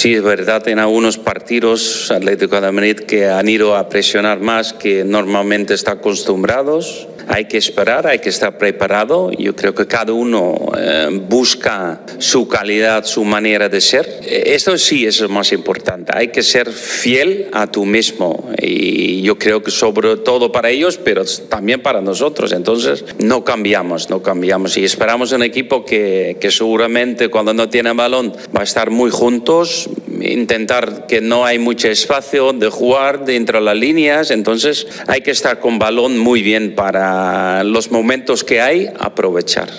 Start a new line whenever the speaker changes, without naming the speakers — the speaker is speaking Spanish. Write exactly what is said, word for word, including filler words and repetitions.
Sí, es verdad, en algunos partidos Atlético de Madrid que han ido a presionar más que normalmente está acostumbrados. Hay que esperar, hay que estar preparado. Yo creo que cada uno eh, busca su calidad, su manera de ser. Esto sí es lo más importante. Hay que ser fiel a tú mismo. Y yo creo que sobre todo para ellos, pero también para nosotros. Entonces, no cambiamos, no cambiamos. Y esperamos un equipo que, que seguramente cuando no tiene balón va a estar muy juntos, intentar que no hay mucho espacio de jugar dentro de las líneas. Entonces, hay que estar con balón muy bien para los momentos que hay, aprovechar.